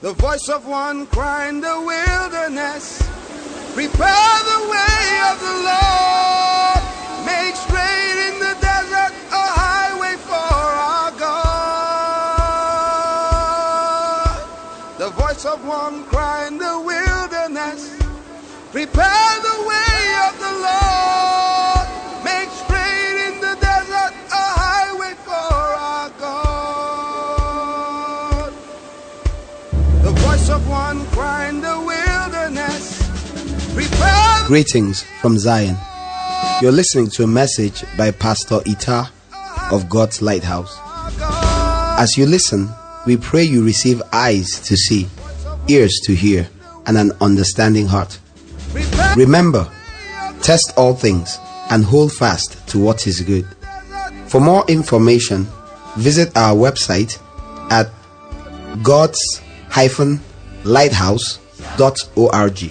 The voice of one crying in the wilderness, prepare the way of the Lord, make straight in the desert a highway for our God. The voice of one crying in the wilderness, prepare the way of the Lord, make straight in the desert a highway for our God. The voice of one crying in the wilderness, prepare. Greetings from Zion. You're listening to a message by Pastor Ita of God's Lighthouse. As you listen, we pray you receive eyes to see, ears to hear, and an understanding heart. Remember, test all things and hold fast to what is good. For more information, visit our website at gods-lighthouse.org.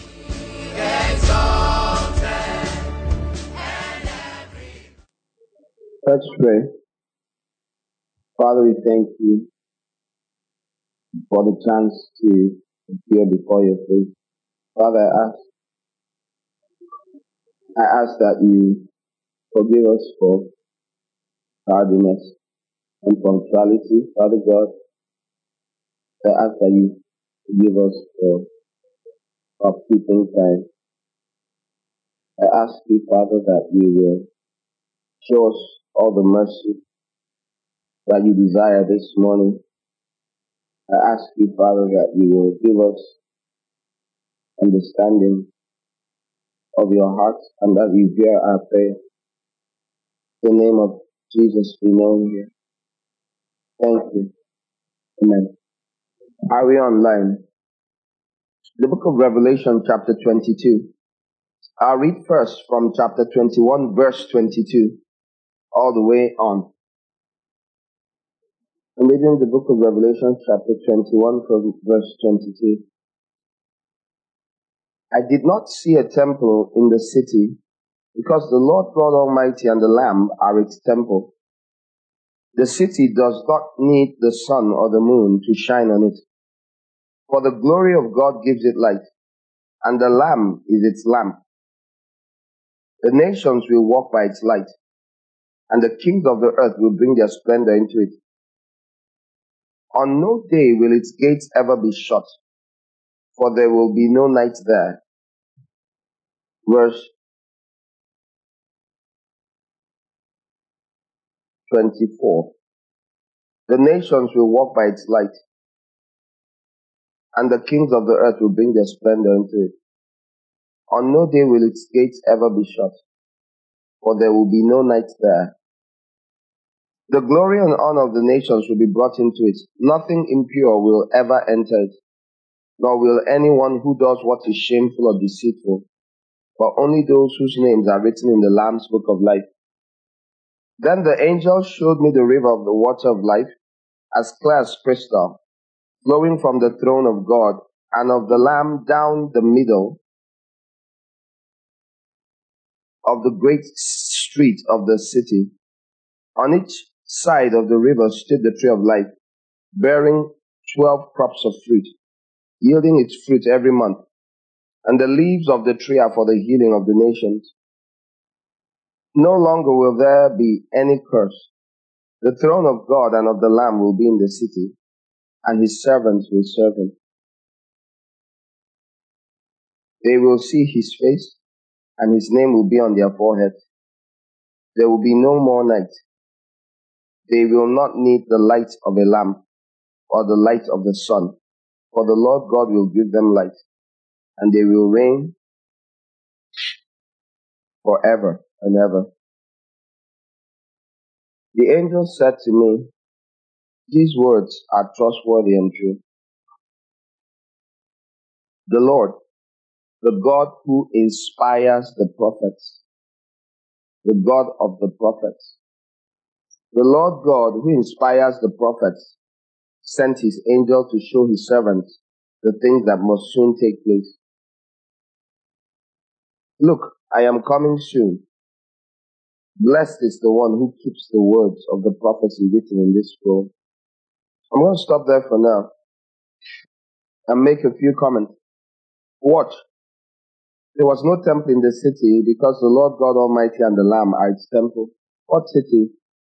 Let's pray. Father, we thank you for the chance to appear before your face. Father, I ask that you forgive us for tardiness and punctuality. Father God, I ask that you forgive us for keeping time. I ask you, Father, that you will show us all the mercy that you desire this morning. I ask you, Father, that you will give us understanding of your heart and that you hear our prayer. In the name of Jesus, we know here. Thank you. Amen. Are we online? The book of Revelation, chapter 22. I'll read first from chapter 21, verse 22, all the way on. I'm reading the book of Revelation, chapter 21, from verse 22. I did not see a temple in the city, because the Lord God Almighty and the Lamb are its temple. The city does not need the sun or the moon to shine on it, for the glory of God gives it light, and the Lamb is its lamp. The nations will walk by its light, and the kings of the earth will bring their splendor into it. On no day will its gates ever be shut, for there will be no night there. Verse 24. The nations will walk by its light, and the kings of the earth will bring their splendor into it. On no day will its gates ever be shut, for there will be no night there. The glory and honor of the nations will be brought into it. Nothing impure will ever enter it, nor will anyone who does what is shameful or deceitful, but only those whose names are written in the Lamb's book of life. Then the angel showed me the river of the water of life, as clear as crystal, flowing from the throne of God and of the Lamb down the middle of the great street of the city. On each side of the river stood the tree of life, bearing 12 crops of fruit, yielding its fruit every month. And the leaves of the tree are for the healing of the nations. No longer will there be any curse. The throne of God and of the Lamb will be in the city, and his servants will serve him. They will see his face, and his name will be on their foreheads. There will be no more night. They will not need the light of a lamp or the light of the sun, for the Lord God will give them light, and they will reign forever and ever. The angel said to me, these words are trustworthy and true. The Lord, the God who inspires the prophets, the God of the prophets, the Lord God who inspires the prophets, sent his angel to show his servants the things that must soon take place. Look, I am coming soon. Blessed is the one who keeps the words of the prophecy written in this scroll. I'm going to stop there for now. and make a few comments. Watch. There was no temple in the city because the Lord God Almighty and the Lamb are its temple. What city?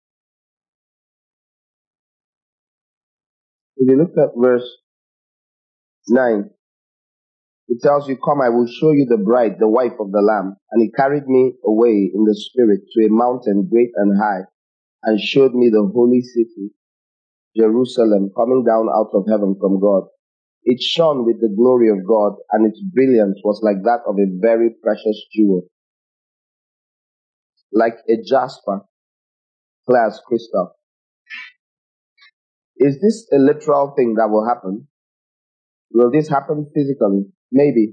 If you look at verse 9, it tells you, "Come, I will show you the bride, the wife of the Lamb." And he carried me away in the spirit to a mountain great and high, and showed me the holy city, Jerusalem, coming down out of heaven from God. It shone with the glory of God, and its brilliance was like that of a very precious jewel, like a jasper, clear as crystal. Is this a literal thing that will happen? Will this happen physically? Maybe.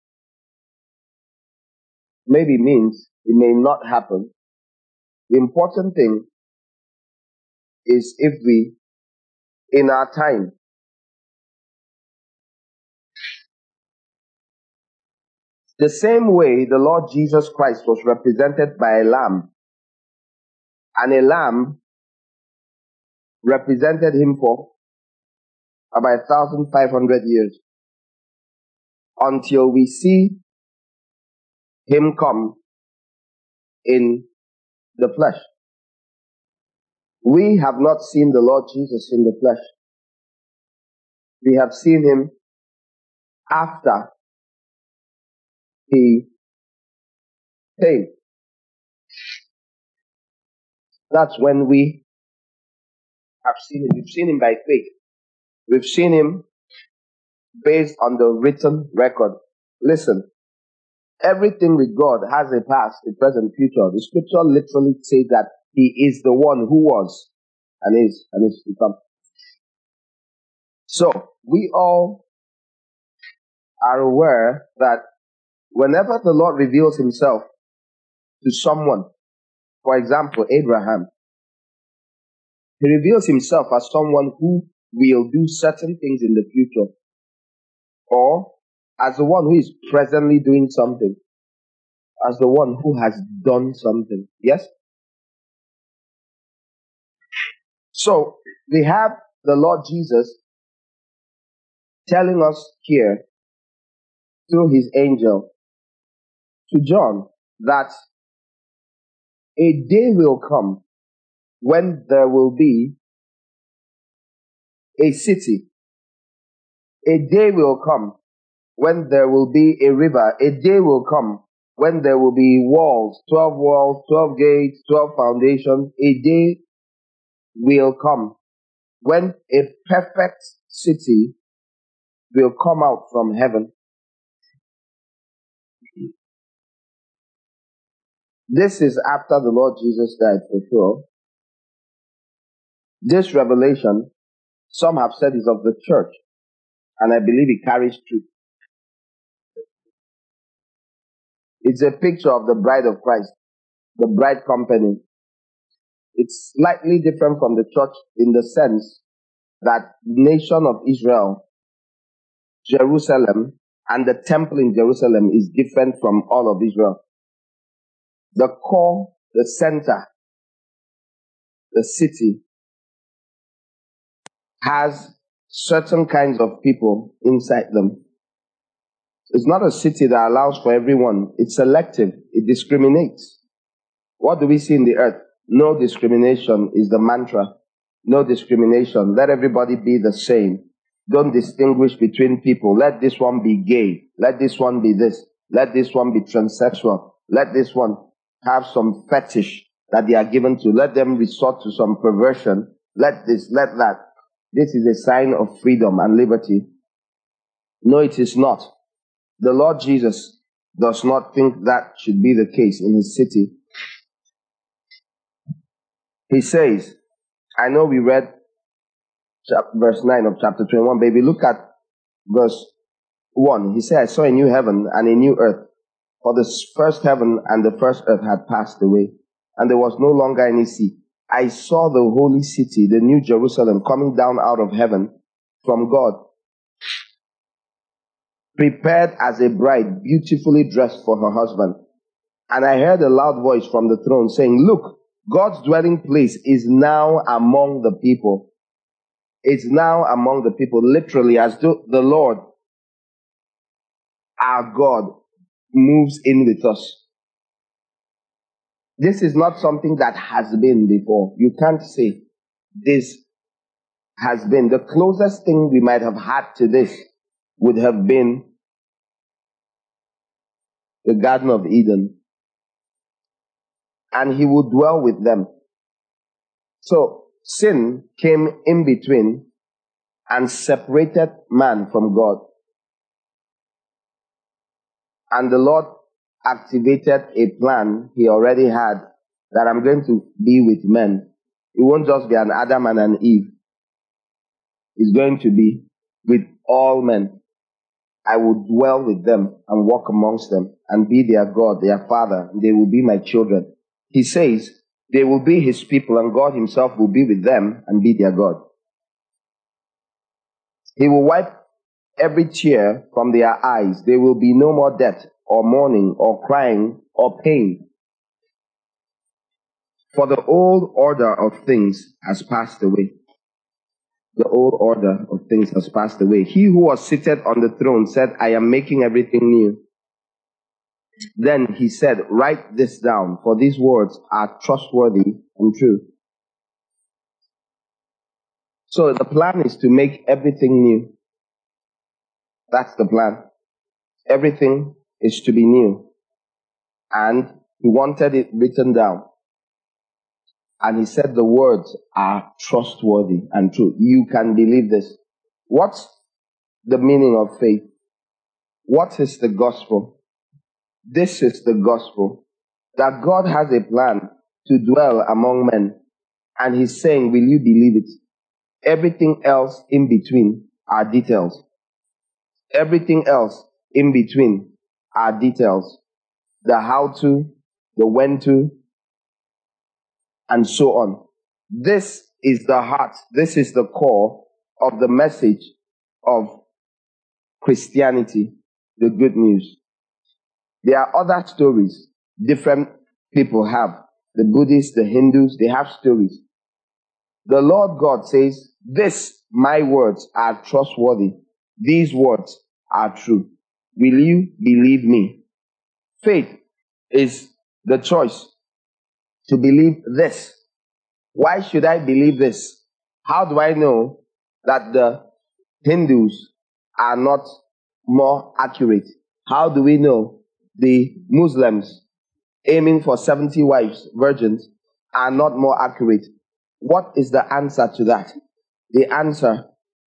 Maybe means it may not happen. The important thing is if we, in our time, the same way the Lord Jesus Christ was represented by a lamb, and a lamb represented him for about 1,500 years, until we see him come in the flesh. We have not seen the Lord Jesus in the flesh. We have seen him after he came. That's when we have seen him. We've seen him by faith. We've seen him based on the written record. Listen, everything with God has a past, a present, future. The scripture literally says that he is the one who was and is to come. So we all are aware that whenever the Lord reveals himself to someone, for example, Abraham, he reveals himself as someone who will do certain things in the future, or as the one who is presently doing something, as the one who has done something. Yes? So we have the Lord Jesus telling us here through his angel to John that a day will come when there will be a city. A day will come when there will be a river. A day will come when there will be walls, 12 gates, 12 foundations. A day will come when a perfect city will come out from heaven. This is after the Lord Jesus died, for sure. This revelation, some have said, is of the church, and I believe it carries truth. It's a picture of the bride of Christ, the bride company. It's slightly different from the church in the sense that nation of Israel, Jerusalem, and the temple in Jerusalem is different from all of Israel. The core, the center, the city has certain kinds of people inside them. It's not a city that allows for everyone. It's selective. It discriminates. What do we see in the earth? No discrimination is the mantra. No discrimination. Let everybody be the same. Don't distinguish between people. Let this one be gay. Let this one be this. Let this one be transsexual. Let this one have some fetish that they are given to. Let them resort to some perversion. Let this, let that. This is a sign of freedom and liberty. No, it is not. The Lord Jesus does not think that should be the case in his city. He says, I know we read verse 9 of chapter 21, baby. Look at verse 1. He said, I saw a new heaven and a new earth, for the first heaven and the first earth had passed away, and there was no longer any sea. I saw the holy city, the new Jerusalem, coming down out of heaven from God, prepared as a bride, beautifully dressed for her husband. And I heard a loud voice from the throne saying, look, God's dwelling place is now among the people. It's now among the people, literally, as though the Lord our God moves in with us. This is not something that has been before. You can't say this has been. The closest thing we might have had to this would have been the Garden of Eden. And he would dwell with them. So sin came in between and separated man from God. And the Lord activated a plan he already had that I'm going to be with men. It won't just be an Adam and an Eve. It's going to be with all men. I will dwell with them and walk amongst them and be their God, their Father, and they will be my children. He says they will be his people and God himself will be with them and be their God. He will wipe every tear from their eyes. There will be no more death or mourning or crying or pain. For the old order of things has passed away. The old order of things has passed away. He who was seated on the throne said, I am making everything new. Then he said, write this down, for these words are trustworthy and true. So the plan is to make everything new. That's the plan. Everything is to be new. And he wanted it written down. And he said the words are trustworthy and true. You can believe this. What's the meaning of faith? What is the gospel? This is the gospel. That God has a plan to dwell among men. And he's saying, will you believe it? Everything else in between are details. Everything else in between are details. The how to, the when to, and so on. This is the heart. This is the core of the message of Christianity, the good news. There are other stories different people have. The Buddhists, the Hindus, they have stories. The Lord God says, my words are trustworthy. These words are true. Will you believe me? Faith is the choice to believe this. Why should I believe this? How do I know that the Hindus are not more accurate? How do we know the Muslims aiming for 70 wives, virgins, are not more accurate? What is the answer to that? The answer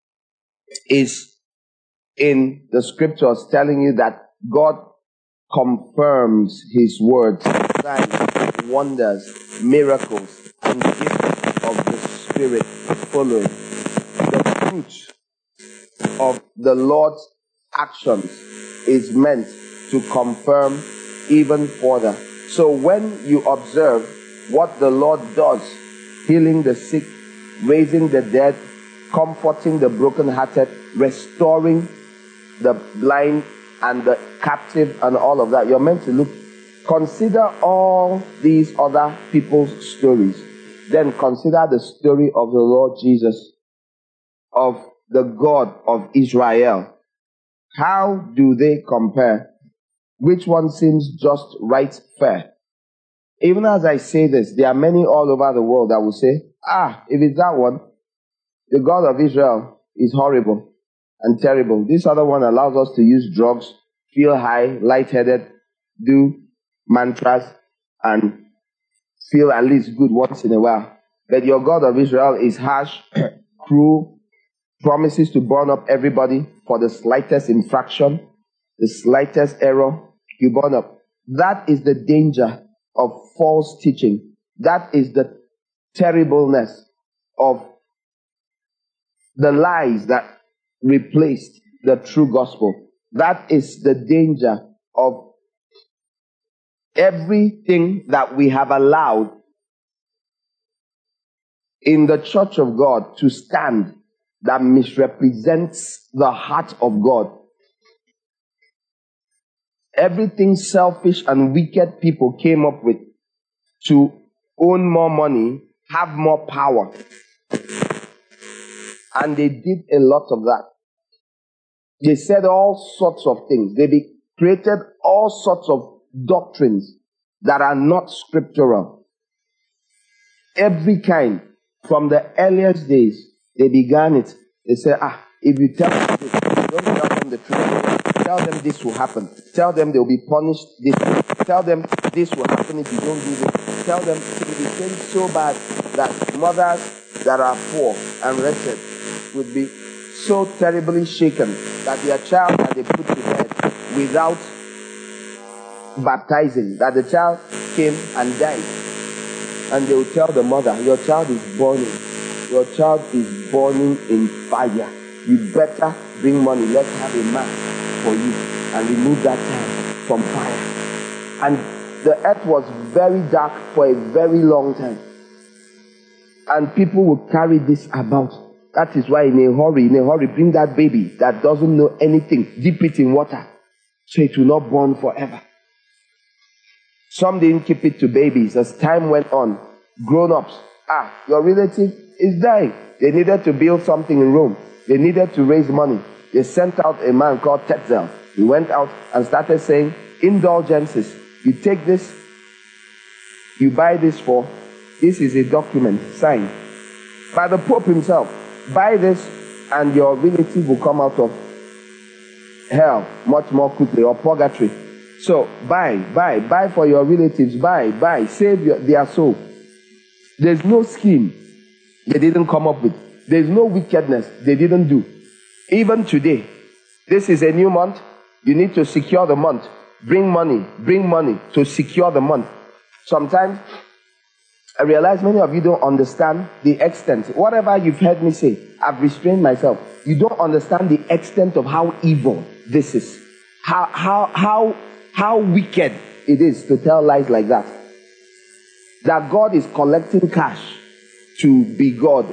is in the scriptures telling you that God confirms his words, signs, wonders, miracles, and gifts of the Spirit follow. The fruit of the Lord's actions is meant to confirm even further. So when you observe what the Lord does, healing the sick, raising the dead, comforting the brokenhearted, restoring the blind and the captive and all of that, you're meant to consider all these other people's stories. Then consider the story of the Lord Jesus, of the God of Israel. How do they compare? Which one seems just right, fair? Even as I say this, there are many all over the world that will say, if it's that one, the God of Israel is horrible and terrible. This other one allows us to use drugs, feel high, lightheaded, do mantras, and feel at least good once in a while. But your God of Israel is harsh, cruel, promises to burn up everybody for the slightest infraction, the slightest error, you burn up. That is the danger of false teaching. That is the terribleness of the lies that replaced the true gospel. That is the danger of everything that we have allowed in the church of God to stand that misrepresents the heart of God. Everything selfish and wicked people came up with to own more money, have more power. And they did a lot of that. They said all sorts of things. They created all sorts of doctrines that are not scriptural. Every kind. From the earliest days, they began it. They said, if you tell them this, don't tell them the truth. Tell them this will happen. Tell them they'll be punished this. Tell them this will happen if you don't do this. Tell them it became so bad that mothers that are poor and wretched would be so terribly shaken that their child that they put to bed without baptizing, that the child came and died. And they will tell the mother, your child is burning. Your child is burning in fire. You better bring money. Let's have a mass for you and remove that child from fire. And the earth was very dark for a very long time. And people will carry this about. That is why in a hurry, bring that baby that doesn't know anything. Dip it in water so it will not burn forever. Some didn't keep it to babies. As time went on, grown-ups, your relative is dying. They needed to build something in Rome. They needed to raise money. They sent out a man called Tetzel. He went out and started saying, indulgences. You take this, you buy this for, this is a document signed by the Pope himself. Buy this and your relative will come out of hell much more quickly, or purgatory. So buy for your relatives. Buy, save their soul. There's no scheme they didn't come up with. There's no wickedness they didn't do. Even today, this is a new month. You need to secure the month. Bring money to secure the month. Sometimes I realize many of you don't understand the extent. Whatever you've heard me say, I've restrained myself. You don't understand the extent of how evil this is. How wicked it is to tell lies like that. That God is collecting cash to be God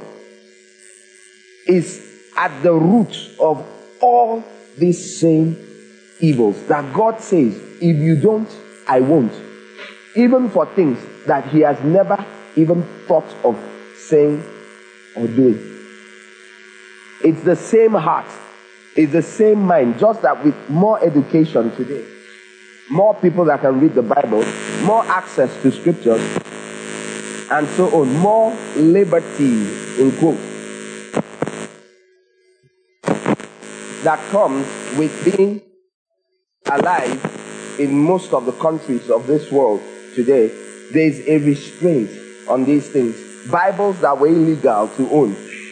is at the root of all these same evils. That God says, if you don't, I won't. Even for things that he has never even thought of saying or doing. It's the same heart. It's the same mind, just that with more education today. More people that can read the Bible, more access to scriptures, and so on. More liberty, in quotes, that comes with being alive in most of the countries of this world today. There is a restraint on these things. Bibles that were illegal to own.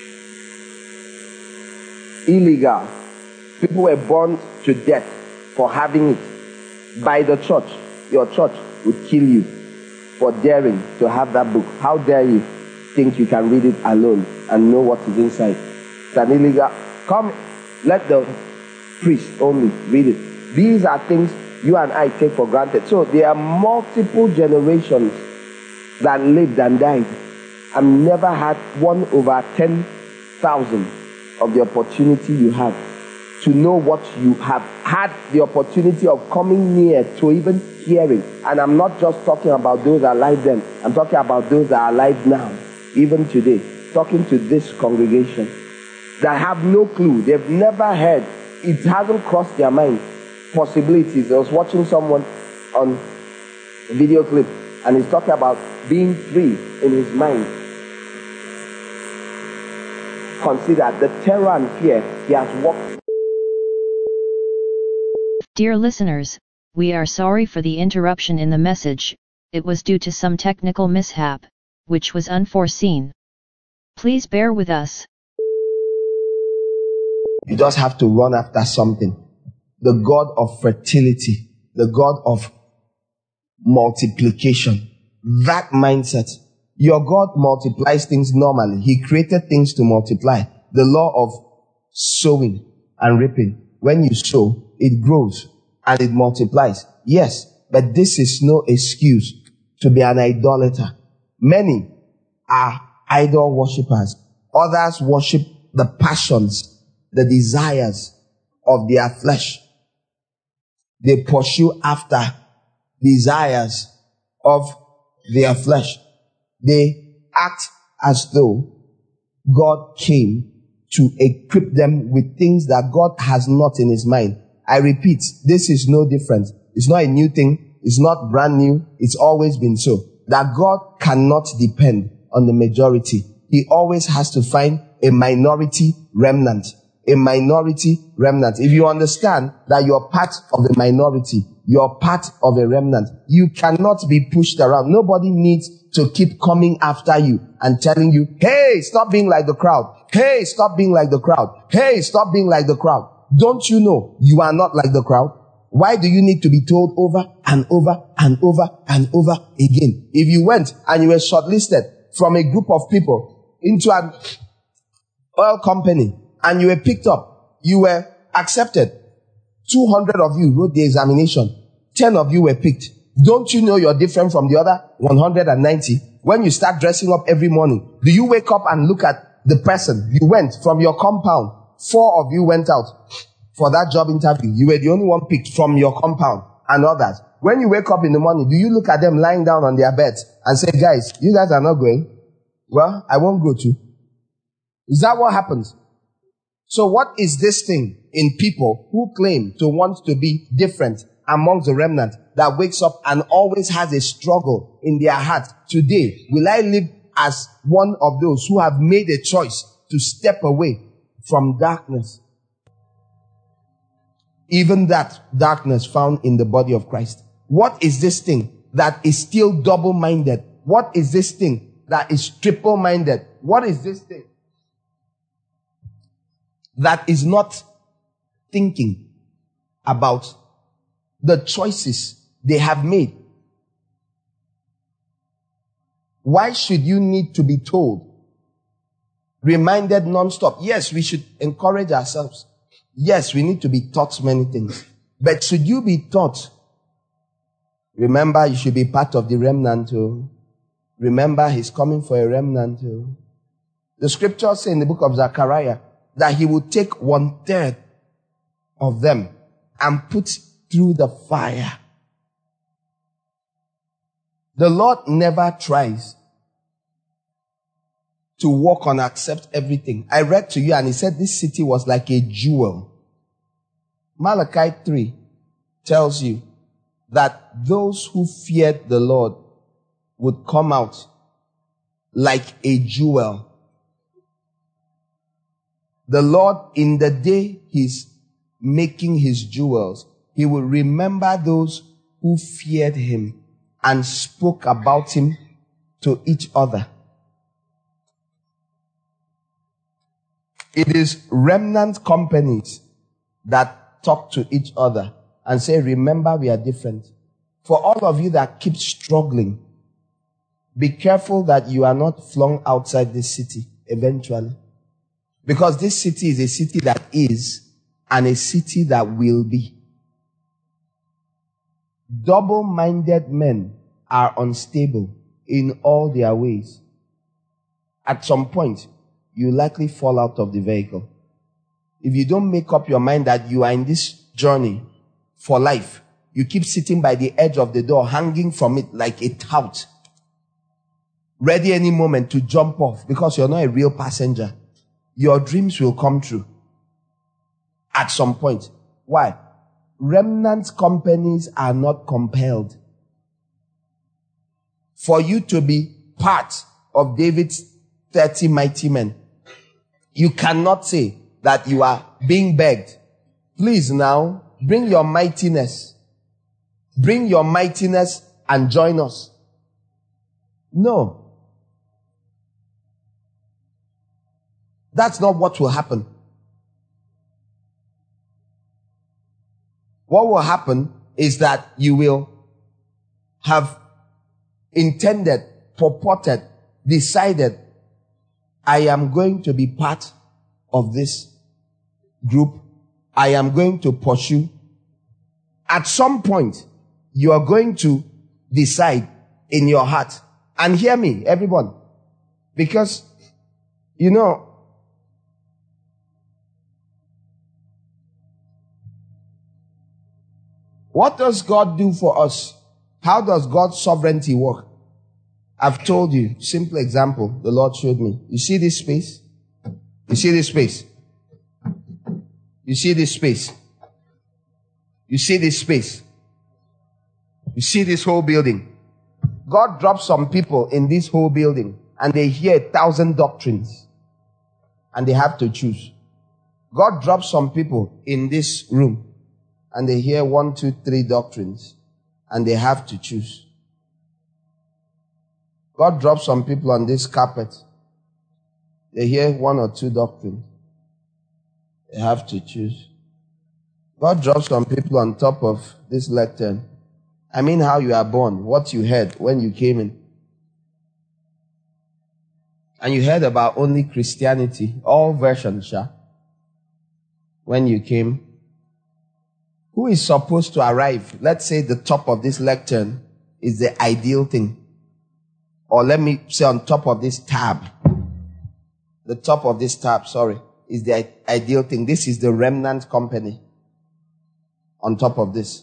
Illegal. People were burned to death for having it by the church. Your church would kill you for daring to have that book. How dare you think you can read it alone and know what is inside? It's an illegal. Come, let the priest only read it. These are things you and I take for granted. So there are multiple generations that lived and died and never had 1/10,000 of the opportunity you have to know what you have had the opportunity of coming near to even hearing. And I'm not just talking about those alive then. I'm talking about those that are alive now, even today. Talking to this congregation that have no clue. They've never heard. It hasn't crossed their mind. Possibilities. I was watching someone on a video clip and he's talking about being free in his mind. Consider the terror and fear he has walked. Dear listeners, we are sorry for the interruption in the message. It was due to some technical mishap, which was unforeseen. Please bear with us. You just have to run after something. The God of fertility, the God of multiplication, that mindset. Your God multiplies things normally. He created things to multiply. The law of sowing and reaping. When you sow, it grows and it multiplies. Yes, but this is no excuse to be an idolater. Many are idol worshippers. Others worship the passions, the desires of their flesh. They pursue after desires of their flesh. They act as though God came to equip them with things that God has not in his mind. I repeat, this is no different. It's not a new thing. It's not brand new. It's always been so. That God cannot depend on the majority. He always has to find a minority remnant. A minority remnant. If you understand that you're part of a minority, you're part of a remnant, you cannot be pushed around. Nobody needs to keep coming after you and telling you, hey, stop being like the crowd. Hey, stop being like the crowd. Hey, stop being like the crowd. Don't you know you are not like the crowd? Why do you need to be told over and over and over and over again? If you went and you were shortlisted from a group of people into an oil company and you were picked up, you were accepted, 200 of you wrote the examination, 10 of you were picked. Don't you know you're different from the other 190? When you start dressing up every morning, do you wake up and look at the person? You went from your compound, 4 of you went out for that job interview. You were the only one picked from your compound and others. When you wake up in the morning, do you look at them lying down on their beds and say, guys, you guys are not going? Well, I won't go too. Is that what happens? So what is this thing in people who claim to want to be different amongst the remnant that wakes up and always has a struggle in their heart? Today, will I live as one of those who have made a choice to step away from darkness? Even that darkness found in the body of Christ. What is this thing that is still double-minded? What is this thing that is triple-minded? What is this thing that is not thinking about the choices they have made? Why should you need to be told, reminded non-stop? Yes, we should encourage ourselves. Yes, we need to be taught many things. But should you be taught, remember you should be part of the remnant too. Remember he's coming for a remnant too. The scriptures say in the book of Zechariah that he will take 1/3 of them and put through the fire. The Lord never tries to walk on accept everything. I read to you and he said this city was like a jewel. Malachi 3 tells you that those who feared the Lord would come out like a jewel. The Lord, in the day he's making his jewels, he will remember those who feared him and spoke about him to each other. It is remnant companies that talk to each other and say, remember we are different. For all of you that keep struggling, be careful that you are not flung outside this city eventually. Because this city is a city that is and a city that will be. Double-minded men are unstable in all their ways. At some point, you likely fall out of the vehicle. If you don't make up your mind that you are in this journey for life, you keep sitting by the edge of the door, hanging from it like a tout, ready any moment to jump off because you're not a real passenger. Your dreams will come true at some point. Why? Remnant companies are not compelled. For you to be part of David's 30 mighty men, you cannot say that you are being begged. Please now, bring your mightiness. Bring your mightiness and join us. No. That's not what will happen. What will happen is that you will have intended, purported, decided, I am going to be part of this group. I am going to pursue. At some point, you are going to decide in your heart. And hear me, everyone. Because, you know, what does God do for us? How does God's sovereignty work? I've told you, simple example, the Lord showed me. You see this space? You see this space? You see this space? You see this space. You see this whole building. God drops some people in this whole building and they hear 1,000 doctrines and they have to choose. God drops some people in this room and they hear 1, 2, 3 doctrines and they have to choose. God drops some people on this carpet. They hear 1 or 2 doctrines. They have to choose. God drops some people on top of this lectern. I mean how you are born, what you heard when you came in. And you heard about only Christianity, all versions, when you came. Who is supposed to arrive? Let's say the top of this lectern is the ideal thing. Or let me say on top of this tab. The top of this tab, is the ideal thing. This is the remnant company. On top of this.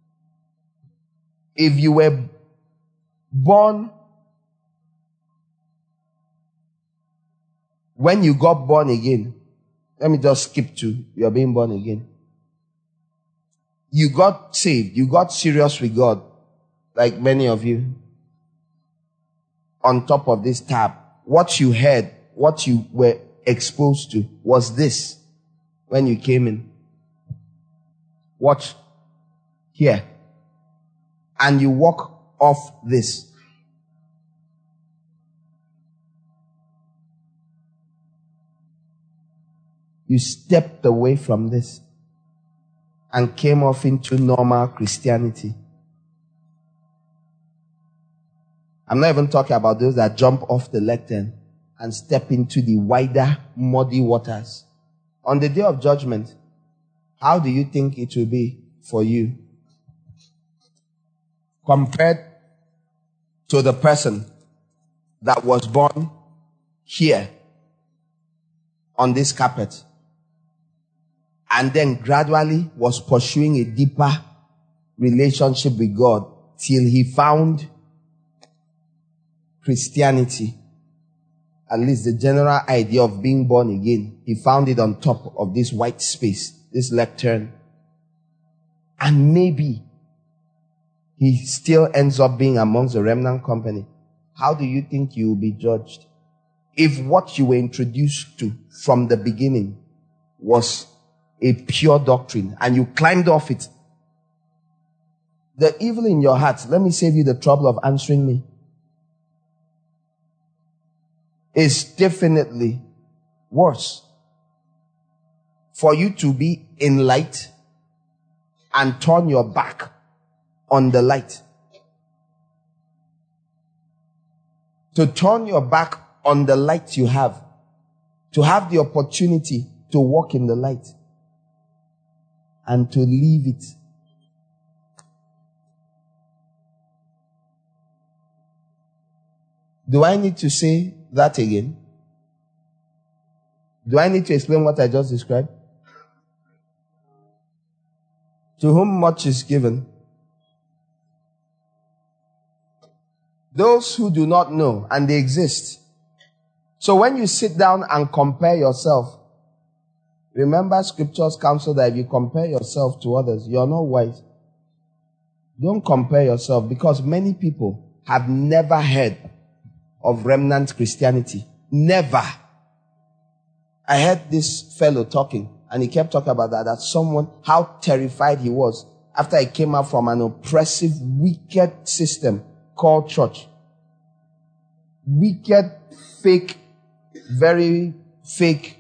If you were born, when you got born again, let me just skip to you're being born again. You got saved. You got serious with God, like many of you. On top of this tab, what you heard, what you were exposed to was this when you came in. Watch here. And you walk off this. You stepped away from this and came off into normal Christianity. I'm not even talking about those that jump off the lectern and step into the wider, muddy waters. On the day of judgment, how do you think it will be for you compared to the person that was born here on this carpet and then gradually was pursuing a deeper relationship with God till he found Christianity, at least the general idea of being born again? He found it on top of this white space, this lectern. And maybe he still ends up being amongst the remnant company. How do you think you will be judged? If what you were introduced to from the beginning was a pure doctrine and you climbed off it, the evil in your heart, let me save you the trouble of answering me, is definitely worse for you to be in light and turn your back on the light. To turn your back on the light you have, to have the opportunity to walk in the light and to leave it. Do I need to say that again? Do I need to explain what I just described? To whom much is given, those who do not know, and they exist. So when you sit down and compare yourself, remember scripture's counsel that if you compare yourself to others, you're not wise. Don't compare yourself, because many people have never heard of remnant Christianity. Never. I heard this fellow talking, and he kept talking about that someone, how terrified he was after he came out from an oppressive, wicked system called church. Wicked, fake, very fake,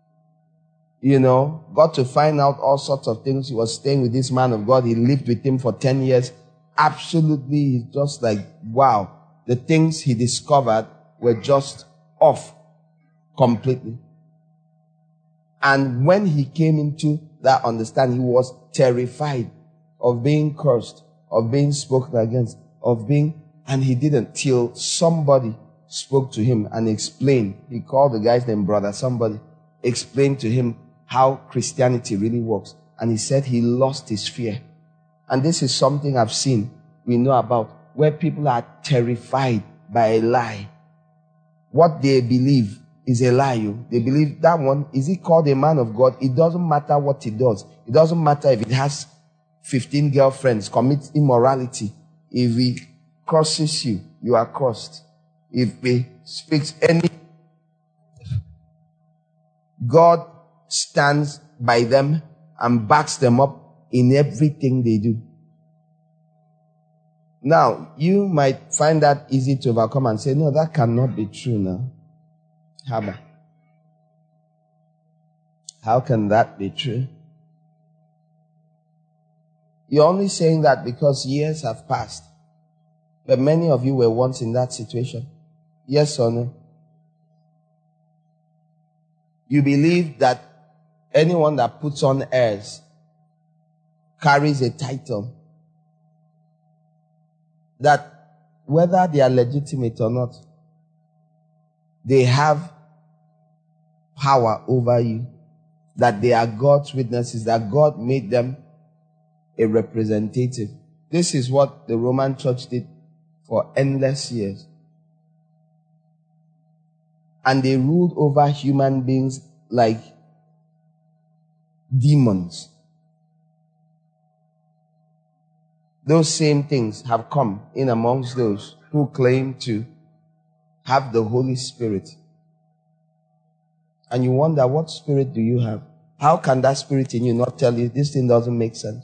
got to find out all sorts of things. He was staying with this man of God. He lived with him for 10 years. Absolutely, he's just like, wow. The things he discovered were just off completely. And when he came into that understanding, he was terrified of being cursed, of being spoken against, and he didn't till somebody spoke to him and explained. He called the guy's name brother. Somebody explained to him how Christianity really works. And he said he lost his fear. And this is something I've seen, we know about, where people are terrified by a lie. What they believe is a lie. They believe that one, is he called a man of God? It doesn't matter what he does. It doesn't matter if it has 15 girlfriends, commit immorality. If he curses you, you are cursed. If he speaks any, God stands by them and backs them up in everything they do. Now, you might find that easy to overcome and say, no, that cannot be true now. How can that be true? You're only saying that because years have passed. But many of you were once in that situation. Yes or no? You believe that anyone that puts on airs carries a title. That whether they are legitimate or not, they have power over you. That they are God's witnesses, that God made them a representative. This is what the Roman Church did for endless years. And they ruled over human beings like demons. Those same things have come in amongst those who claim to have the Holy Spirit. And you wonder, what spirit do you have? How can that spirit in you not tell you this thing doesn't make sense?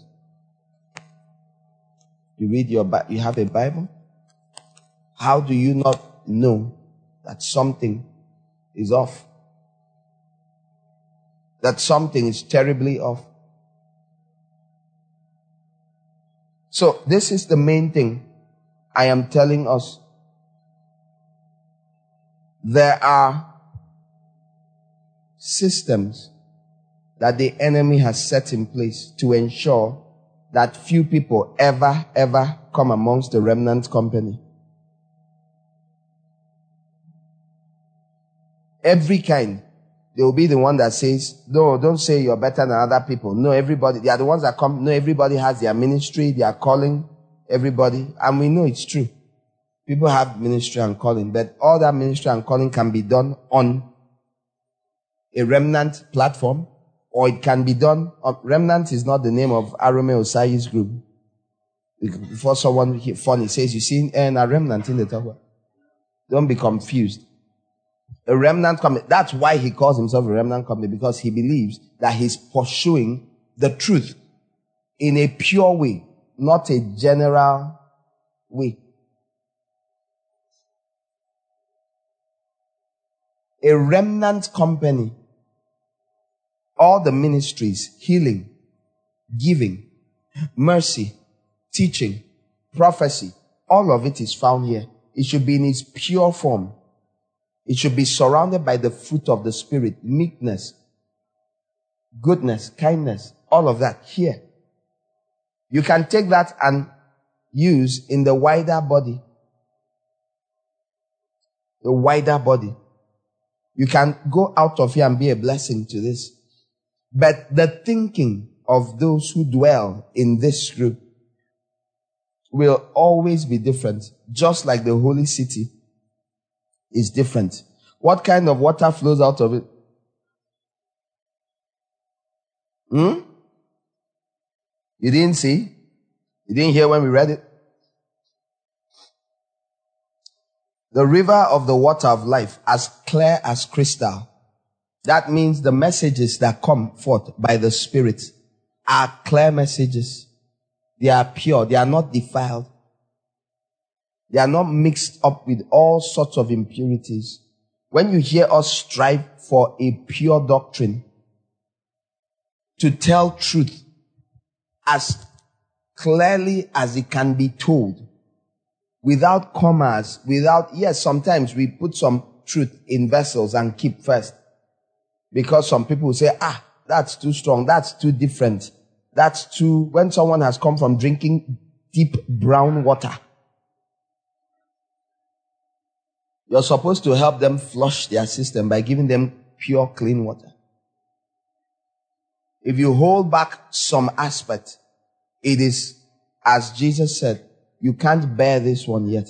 You read you have a Bible? How do you not know that something is off? That something is terribly off? So this is the main thing I am telling us. There are systems that the enemy has set in place to ensure that few people ever come amongst the remnant company. Every kind. They will be the one that says, no, don't say you're better than other people. No, everybody, they are the ones that come. No, everybody has their ministry, their calling, everybody. And we know it's true. People have ministry and calling, but all that ministry and calling can be done on a remnant platform, or it can be done on, remnant is not the name of Arome Osayi's group. Before someone funny says, you see a remnant in the tower. Don't be confused. A remnant company. That's why he calls himself a remnant company, because he believes that he's pursuing the truth in a pure way, not a general way. A remnant company. All the ministries, healing, giving, mercy, teaching, prophecy, all of it is found here. It should be in its pure form. It should be surrounded by the fruit of the Spirit, meekness, goodness, kindness, all of that here. You can take that and use in the wider body. The wider body. You can go out of here and be a blessing to this. But the thinking of those who dwell in this group will always be different, just like the holy city is different. What kind of water flows out of it? You didn't see? You didn't hear when we read it? The river of the water of life, as clear as crystal. That means the messages that come forth by the Spirit are clear messages. They are pure. They are not defiled. They are not mixed up with all sorts of impurities. When you hear us strive for a pure doctrine, to tell truth as clearly as it can be told, without commas, yes, sometimes we put some truth in vessels and keep first. Because some people say, that's too strong, that's too different. When someone has come from drinking deep brown water, you're supposed to help them flush their system by giving them pure, clean water. If you hold back some aspect, it is, as Jesus said, you can't bear this one yet.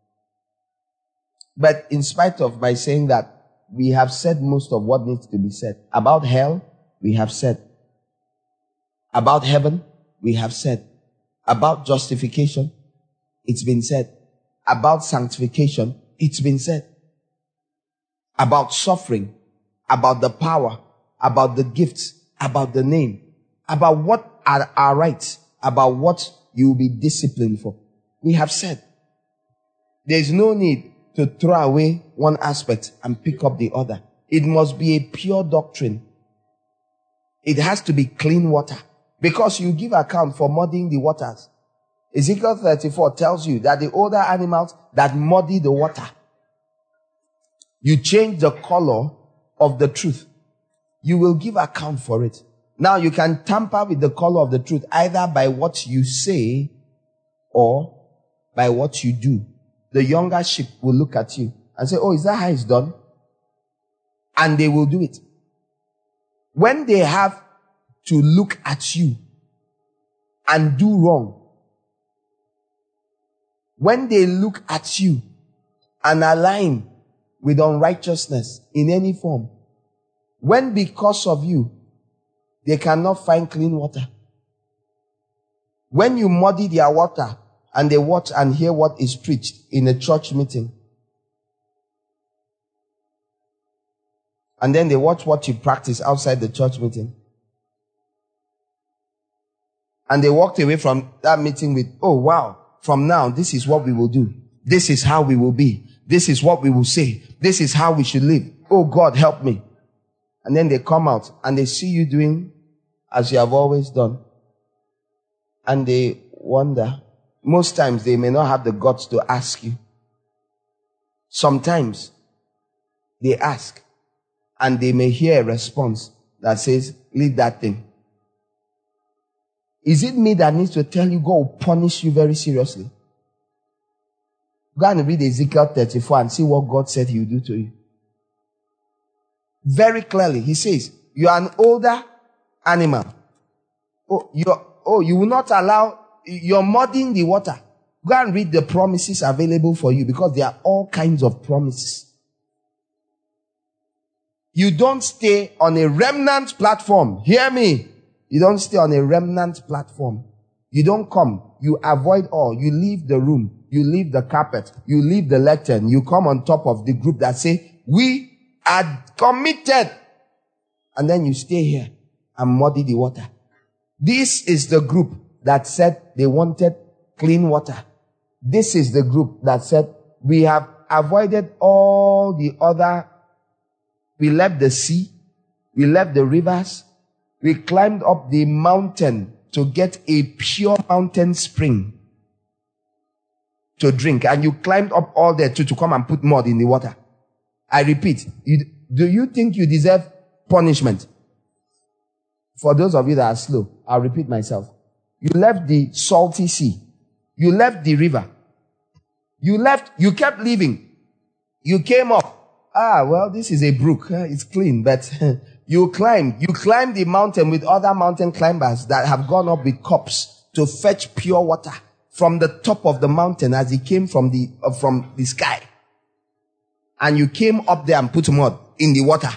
But in spite of my saying that, we have said most of what needs to be said. About hell, we have said. About heaven, we have said. About justification, it's been said. About sanctification, it's been said. About suffering, about the power, about the gifts, about the name, about what are our rights, about what you will be disciplined for. We have said. There's no need to throw away one aspect and pick up the other. It must be a pure doctrine. It has to be clean water, because you give account for muddying the waters. Ezekiel 34 tells you that the older animals that muddy the water, you change the color of the truth. You will give account for it. Now you can tamper with the color of the truth either by what you say or by what you do. The younger sheep will look at you and say, oh, is that how it's done? And they will do it. When they have to look at you and do wrong, when they look at you and align with unrighteousness in any form, when because of you, they cannot find clean water, when you muddy their water and they watch and hear what is preached in a church meeting, and then they watch what you practice outside the church meeting, and they walked away from that meeting with, oh wow, from now, this is what we will do. This is how we will be. This is what we will say. This is how we should live. Oh God, help me. And then they come out and they see you doing as you have always done. And they wonder. Most times they may not have the guts to ask you. Sometimes they ask and they may hear a response that says, leave that thing. Is it me that needs to tell you God will punish you very seriously? Go and read Ezekiel 34 and see what God said he will do to you. Very clearly, he says, you are an older animal. You will not allow, you're muddying the water. Go and read the promises available for you, because there are all kinds of promises. You don't stay on a remnant platform. Hear me. You don't stay on a remnant platform. You don't come. You avoid all. You leave the room. You leave the carpet. You leave the lectern. You come on top of the group that say, we are committed. And then you stay here and muddy the water. This is the group that said they wanted clean water. This is the group that said we have avoided all the other. We left the sea. We left the rivers. We climbed up the mountain to get a pure mountain spring to drink. And you climbed up all there to come and put mud in the water. I repeat, do you think you deserve punishment? For those of you that are slow, I'll repeat myself. You left the salty sea. You left the river. You kept leaving. You came up. Well, this is a brook. It's clean, but you climbed the mountain with other mountain climbers that have gone up with cups to fetch pure water from the top of the mountain as it came from the sky. And you came up there and put mud in the water.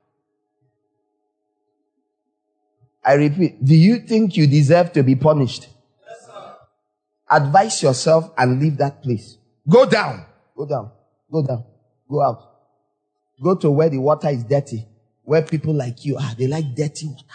I repeat, do you think you deserve to be punished? Yes, sir. Advise yourself and leave that place. Go down. Go down. Go down. Go out. Go to where the water is dirty. Where people like you are. They like dirty water.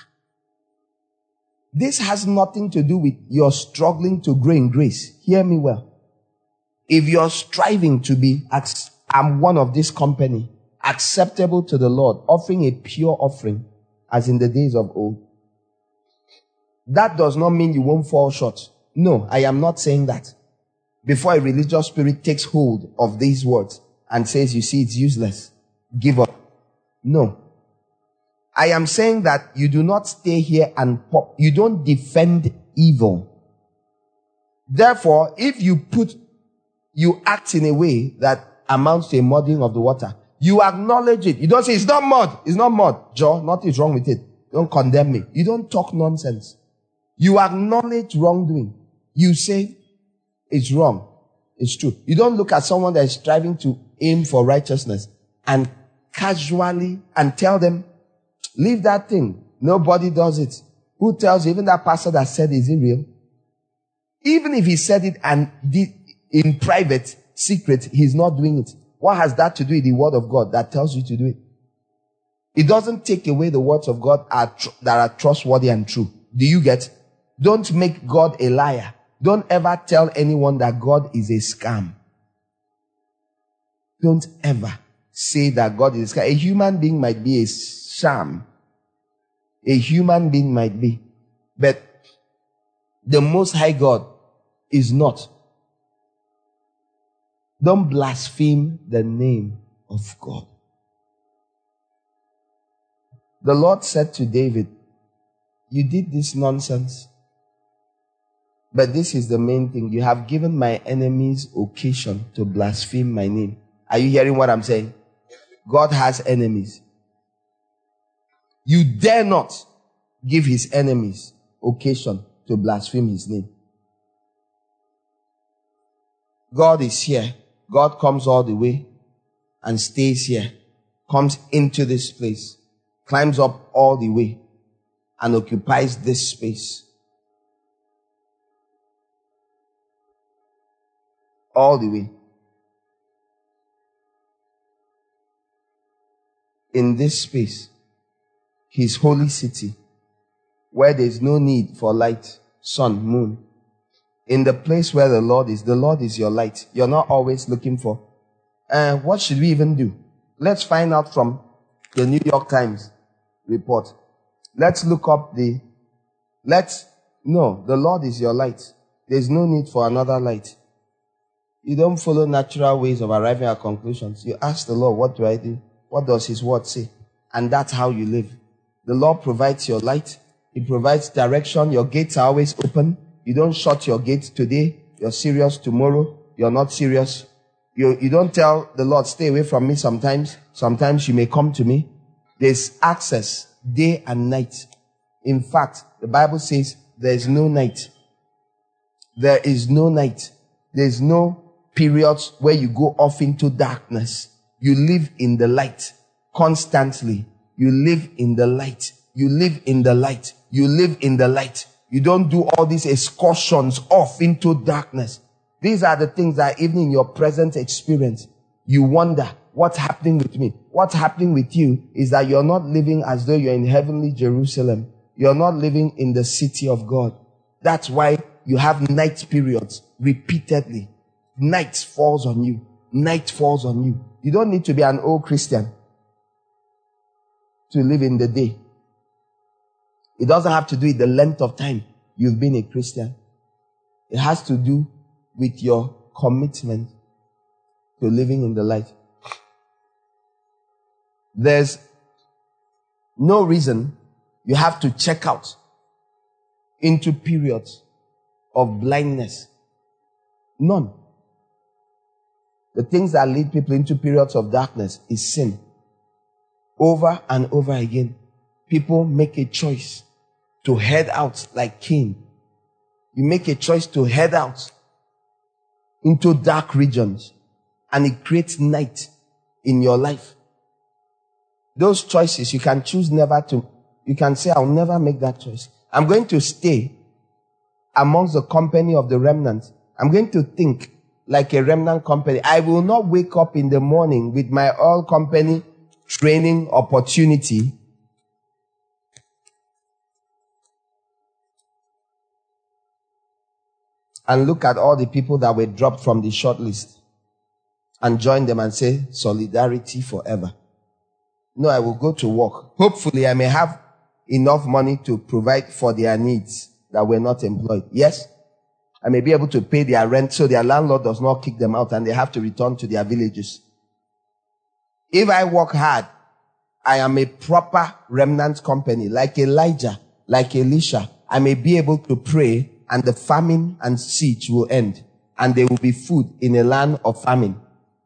This has nothing to do with your struggling to grow in grace. Hear me well. If you're striving to be, I'm one of this company, acceptable to the Lord, offering a pure offering as in the days of old, that does not mean you won't fall short. No, I am not saying that. Before a religious spirit takes hold of these words and says, you see, it's useless, give up. No. I am saying that you do not stay here and you don't defend evil. Therefore, if you act in a way that amounts to a muddying of the water, you acknowledge it. You don't say, it's not mud. It's not mud. Joe, nothing is wrong with it. Don't condemn me. You don't talk nonsense. You acknowledge wrongdoing. You say, it's wrong. It's true. You don't look at someone that is striving to aim for righteousness and casually and tell them, leave that thing. Nobody does it. Who tells you, even that pastor that said, is it real? Even if he said it and did in private, secret, he's not doing it. What has that to do with the word of God that tells you to do it? It doesn't take away the words of God that are trustworthy and true. Do you get? Don't make God a liar. Don't ever tell anyone that God is a scam. Don't ever say that God is a scam. A human being might be a sham. A human being might be. But the Most High God is not. Don't blaspheme the name of God. The Lord said to David, you did this nonsense. But this is the main thing. You have given my enemies occasion to blaspheme my name. Are you hearing what I'm saying? God has enemies. You dare not give his enemies occasion to blaspheme his name. God is here. God comes all the way and stays here. Comes into this place. Climbs up all the way and occupies this space. All the way. In this space, his holy city, where there is no need for light, sun, moon. In the place where the Lord is your light. You're not always looking for, what should we even do? Let's find out from the New York Times report. Let's look up the Lord is your light. There's no need for another light. You don't follow natural ways of arriving at conclusions. You ask the Lord, what do I do? What does his word say? And that's how you live. The Lord provides your light. He provides direction. Your gates are always open. You don't shut your gates today. You're serious tomorrow. You're not serious. You don't tell the Lord, stay away from me sometimes. Sometimes you may come to me. There's access day and night. In fact, the Bible says there is no night. There is no night. There's no periods where you go off into darkness. You live in the light constantly. You live in the light. You live in the light. You live in the light. You don't do all these excursions off into darkness. These are the things that even in your present experience, you wonder, what's happening with me? What's happening with you is that you're not living as though you're in heavenly Jerusalem. You're not living in the city of God. That's why you have night periods repeatedly. Night falls on you. Night falls on you. You don't need to be an old Christian to live in the day. It doesn't have to do with the length of time you've been a Christian. It has to do with your commitment to living in the light. There's no reason you have to check out into periods of blindness. None. The things that lead people into periods of darkness is sin. Over and over again, people make a choice to head out like Cain. You make a choice to head out into dark regions, and it creates night in your life. Those choices, you can choose never to. You can say, I'll never make that choice. I'm going to stay amongst the company of the remnant. I'm going to think like a remnant company. I will not wake up in the morning with my oil company training opportunity and look at all the people that were dropped from the short list and join them and say, solidarity forever. No, I will go to work. Hopefully, I may have enough money to provide for their needs that were not employed. Yes, I may be able to pay their rent so their landlord does not kick them out and they have to return to their villages. If I work hard, I am a proper remnant company, like Elijah, like Elisha. I may be able to pray and the famine and siege will end and there will be food in a land of famine.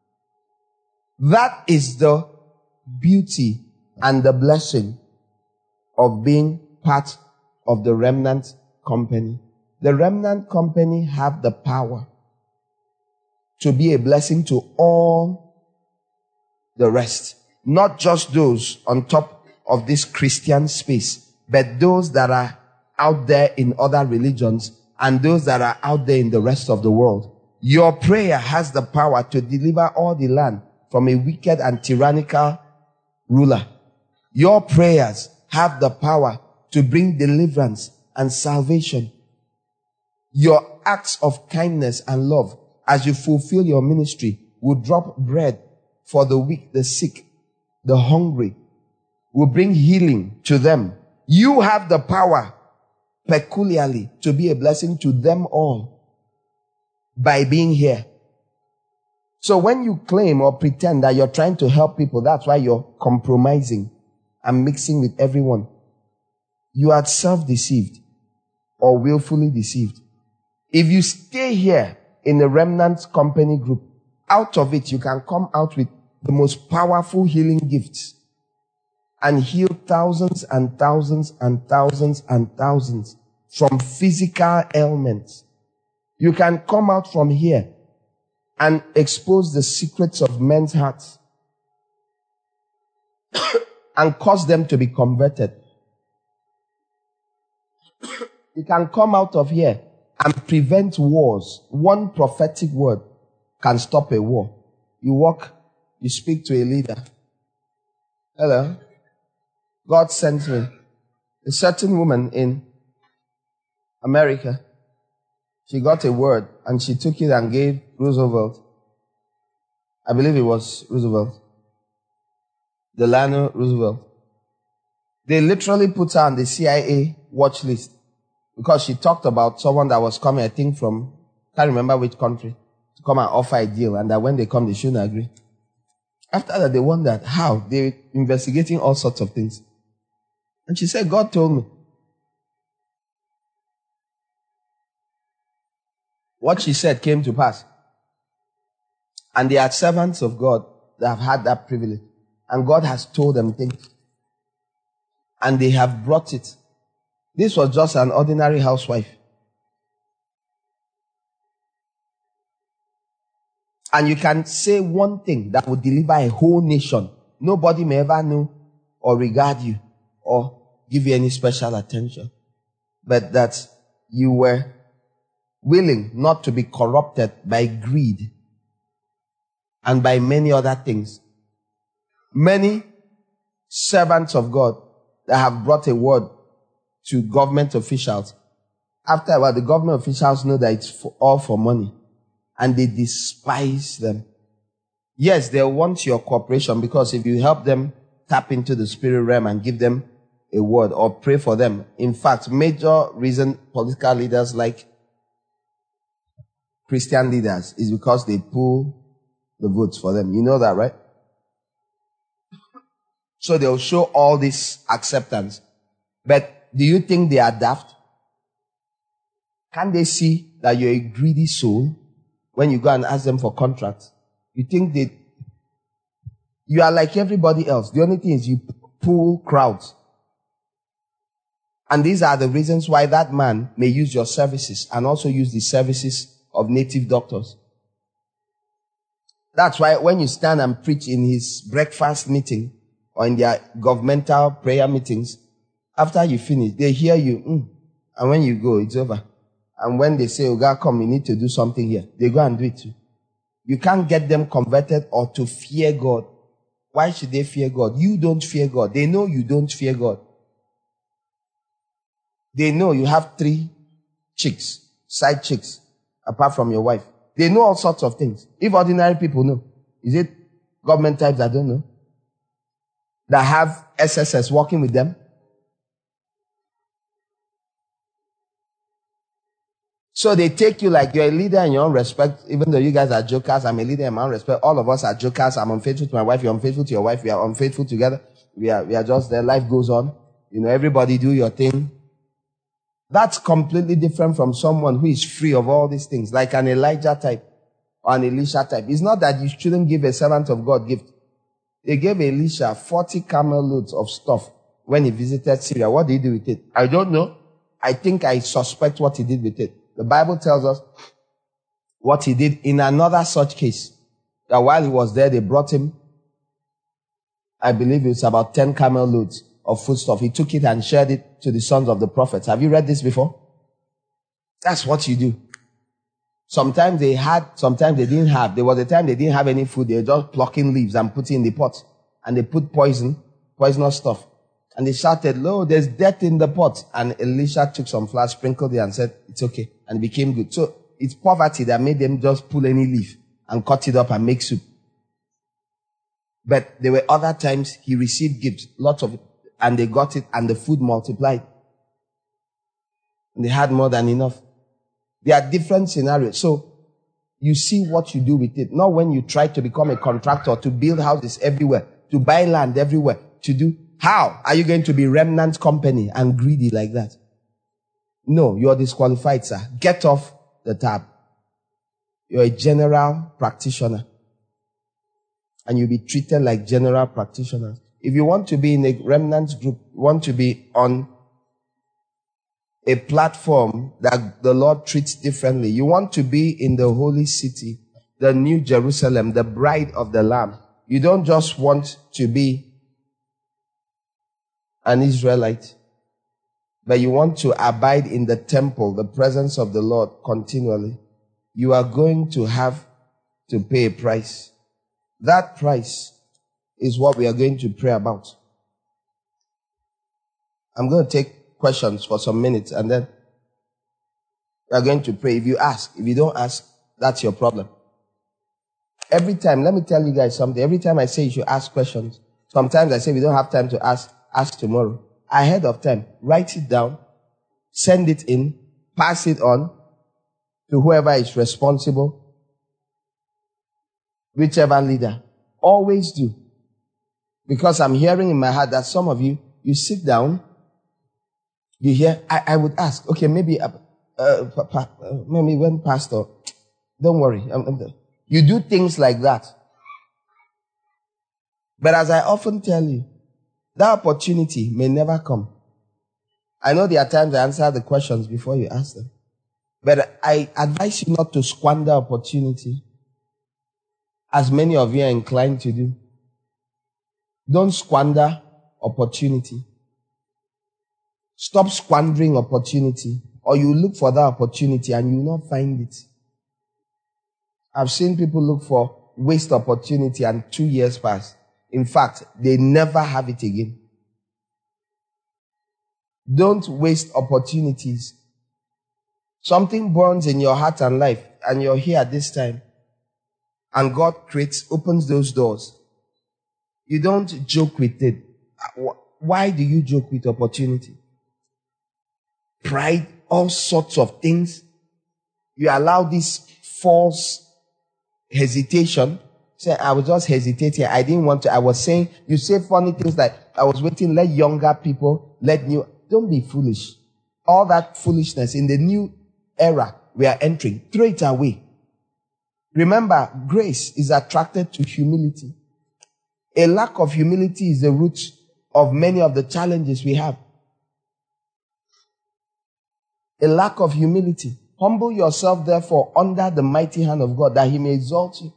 That is the beauty and the blessing of being part of the remnant company. The remnant company have the power to be a blessing to all the rest. Not just those on top of this Christian space, but those that are out there in other religions and those that are out there in the rest of the world. Your prayer has the power to deliver all the land from a wicked and tyrannical ruler. Your prayers have the power to bring deliverance and salvation. Your acts of kindness and love as you fulfill your ministry will drop bread for the weak, the sick, the hungry, will bring healing to them. You have the power peculiarly to be a blessing to them all by being here. So when you claim or pretend that you're trying to help people, that's why you're compromising and mixing with everyone. You are self-deceived or willfully deceived. If you stay here in the remnant company group, out of it you can come out with the most powerful healing gifts and heal thousands and thousands and thousands and thousands from physical ailments. You can come out from here and expose the secrets of men's hearts and cause them to be converted. You can come out of here and prevent wars. One prophetic word can stop a war. You walk, you speak to a leader. Hello? God sent me. A certain woman in America, she got a word and she took it and gave Roosevelt. I believe it was Roosevelt. Delano Roosevelt. They literally put her on the CIA watch list because she talked about someone that was coming, I think from, can't remember which country, to come and offer a deal, and that when they come, they shouldn't agree. After that, they wondered how. They're investigating all sorts of things. And she said, God told me. What she said came to pass. And they are servants of God that have had that privilege. And God has told them things. And they have brought it. This was just an ordinary housewife. And you can say one thing that will deliver a whole nation. Nobody may ever know or regard you or give you any special attention. But that you were willing not to be corrupted by greed and by many other things. Many servants of God that have brought a word to government officials, after a while, the government officials know that it's all for money and they despise them. Yes, they want your cooperation because if you help them tap into the spirit realm and give them a word or pray for them. In fact, major reason political leaders like Christian leaders is because they pull the votes for them. You know that, right? So they'll show all this acceptance. But do you think they are daft? Can't they see that you're a greedy soul when you go and ask them for contracts? You think you are like everybody else. The only thing is you pull crowds. And these are the reasons why that man may use your services and also use the services of native doctors. That's why when you stand and preach in his breakfast meeting or in their governmental prayer meetings, after you finish, they hear you, and when you go, it's over. And when they say, oh God, come, you need to do something here, they go and do it too. You can't get them converted or to fear God. Why should they fear God? You don't fear God. They know you don't fear God. They know you have 3 chicks, side chicks, apart from your wife. They know all sorts of things. If ordinary people know, is it government types that don't know? That have SSS working with them? So they take you like you're a leader in your own respect, even though you guys are jokers. I'm a leader in my own respect. All of us are jokers. I'm unfaithful to my wife. You're unfaithful to your wife. We are unfaithful together. We are just there. Life goes on. You know, everybody do your thing. That's completely different from someone who is free of all these things, like an Elijah type or an Elisha type. It's not that you shouldn't give a servant of God gift. They gave Elisha 40 camel loads of stuff when he visited Syria. What did he do with it? I don't know. I think I suspect what he did with it. The Bible tells us what he did in another such case. That while he was there, they brought him, I believe it's about 10 camel loads of foodstuff. He took it and shared it to the sons of the prophets. Have you read this before? That's what you do. Sometimes they had, sometimes they didn't have. There was a time they didn't have any food. They were just plucking leaves and putting in the pot. And they put poisonous stuff. And they shouted, "Lo, there's death in the pot." And Elisha took some flour, sprinkled it and said, "It's okay." And it became good. So it's poverty that made them just pull any leaf and cut it up and make soup. But there were other times he received gifts, lots of it, and they got it and the food multiplied. And they had more than enough. There are different scenarios. So you see what you do with it. Not when you try to become a contractor, to build houses everywhere, to buy land everywhere, to do. How are you going to be remnant company and greedy like that? No, you're disqualified, sir. Get off the tab. You're a general practitioner. And you'll be treated like general practitioners. If you want to be in a remnant group, want to be on a platform that the Lord treats differently, you want to be in the holy city, the New Jerusalem, the bride of the Lamb. You don't just want to be an Israelite, but you want to abide in the temple, the presence of the Lord continually. You are going to have to pay a price. That price is what we are going to pray about. I'm going to take questions for some minutes and then we are going to pray. If you ask, if you don't ask, that's your problem. Every time, let me tell you guys something. Every time I say you should ask questions, sometimes I say we don't have time to ask tomorrow. Ahead of time, write it down, send it in, pass it on to whoever is responsible, whichever leader. Always do. Because I'm hearing in my heart that some of you sit down, you hear, I would ask, okay, maybe when pastor, don't worry. You do things like that. But as I often tell you, that opportunity may never come. I know there are times I answer the questions before you ask them. But I advise you not to squander opportunity, as many of you are inclined to do. Don't squander opportunity. Stop squandering opportunity, or you look for that opportunity and you will not find it. I've seen people look for waste opportunity and 2 years pass. In fact, they never have it again. Don't waste opportunities. Something burns in your heart and life, and you're here at this time, and God opens those doors. You don't joke with it. Why do you joke with opportunity? Pride, all sorts of things. You allow this false hesitation. Say, I was just hesitating. I didn't want to. I was saying, you say funny things like, I was waiting, let younger people, don't be foolish. All that foolishness in the new era we are entering, throw it away. Remember, grace is attracted to humility. A lack of humility is the root of many of the challenges we have. A lack of humility. Humble yourself, therefore, under the mighty hand of God, that he may exalt you.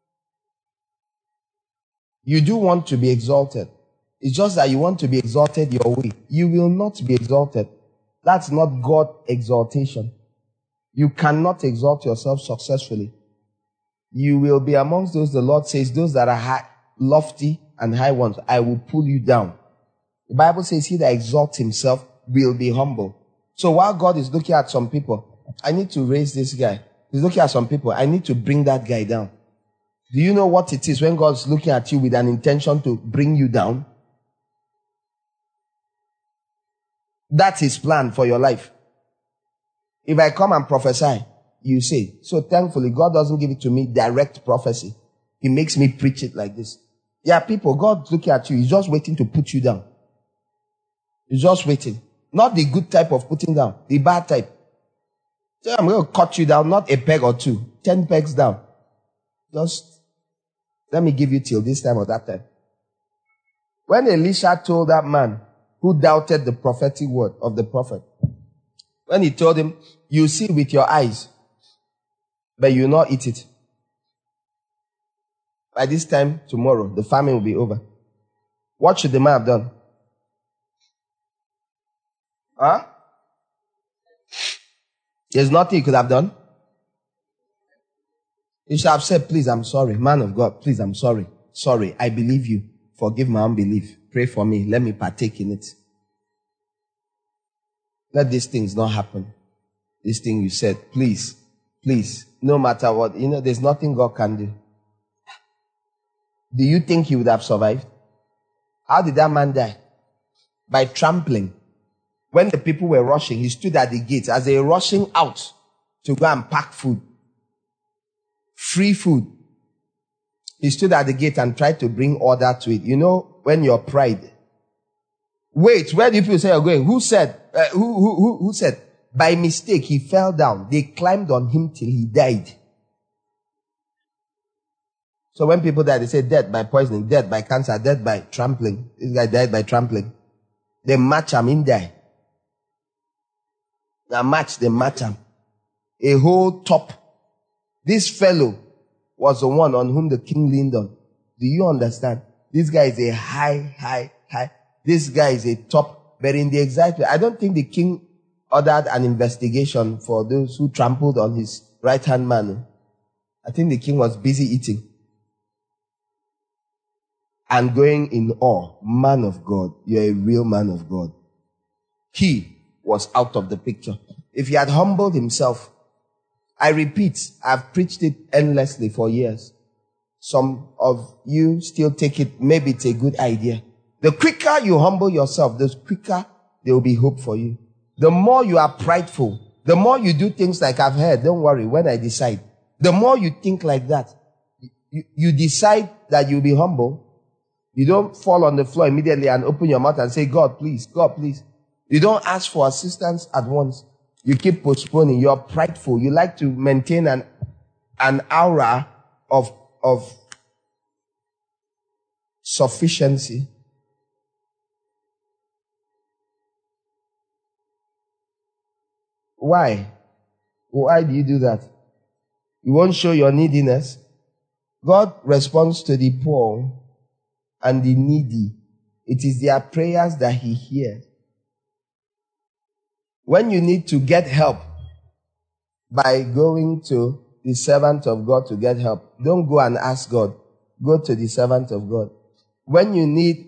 You do want to be exalted. It's just that you want to be exalted your way. You will not be exalted. That's not God exaltation. You cannot exalt yourself successfully. You will be amongst those, the Lord says, those that are high, lofty and high ones, I will pull you down. The Bible says he that exalts himself will be humble. So while God is looking at some people, I need to raise this guy. He's looking at some people, I need to bring that guy down. Do you know what it is when God's looking at you with an intention to bring you down? That's his plan for your life. If I come and prophesy, you say, so thankfully God doesn't give it to me direct prophecy. He makes me preach it like this. Yeah, people, God's looking at you. He's just waiting to put you down. He's just waiting. Not the good type of putting down, the bad type. So I'm going to cut you down, not a peg or two, 10 pegs down. Just let me give you till this time or that time. When Elisha told that man who doubted the prophetic word of the prophet, when he told him, you see with your eyes, but you will not eat it. By this time tomorrow, the famine will be over. What should the man have done? Huh? There's nothing you could have done. You should have said, please, I'm sorry. Man of God, please, I'm sorry. Sorry, I believe you. Forgive my unbelief. Pray for me. Let me partake in it. Let these things not happen. This thing you said, please, please, no matter what, there's nothing God can do. Do you think he would have survived? How did that man die? By trampling. When the people were rushing, he stood at the gate as they were rushing out to go and pack food. Free food. He stood at the gate and tried to bring order to it. When you're pride. Wait, where do people say you're going? Who said? Who said? By mistake, he fell down. They climbed on him till he died. So when people die, they say death by poisoning, death by cancer, death by trampling. This guy died by trampling. They match him, in die. They match him. A whole top. This fellow was the one on whom the king leaned on. Do you understand? This guy is a high. This guy is a top, but in the exact way. I don't think the king ordered an investigation for those who trampled on his right-hand man. I think the king was busy eating and going in awe. Man of God, you're a real man of God. He was out of the picture. If he had humbled himself, I repeat, I've preached it endlessly for years. Some of you still take it, maybe it's a good idea. The quicker you humble yourself, the quicker there will be hope for you. The more you are prideful, the more you do things like I've heard, don't worry, when I decide. The more you think like that, you decide that you'll be humble. You don't fall on the floor immediately and open your mouth and say, God, please, God, please. You don't ask for assistance at once. You keep postponing. You're prideful. You like to maintain an aura of sufficiency. Why? Why do you do that? You won't show your neediness. God responds to the poor and the needy. It is their prayers that he hears. When you need to get help by going to the servant of God to get help, don't go and ask God. Go to the servant of God. When you need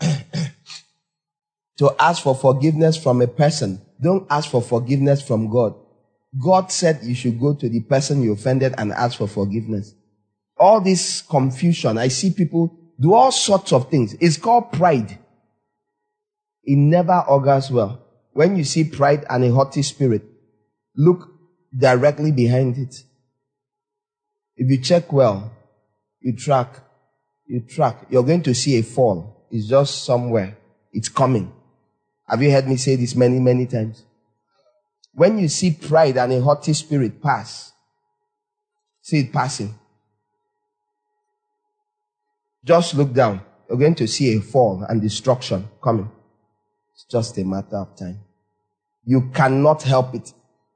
to ask for forgiveness from a person, don't ask for forgiveness from God. God said you should go to the person you offended and ask for forgiveness. All this confusion, I see people do all sorts of things. It's called pride. It never augurs well. When you see pride and a haughty spirit, look directly behind it. If you check well, you track, you're going to see a fall. It's just somewhere. It's coming. Have you heard me say this many, many times? When you see pride and a haughty spirit pass, see it passing. Just look down. You're going to see a fall and destruction coming. It's just a matter of time. You cannot help it.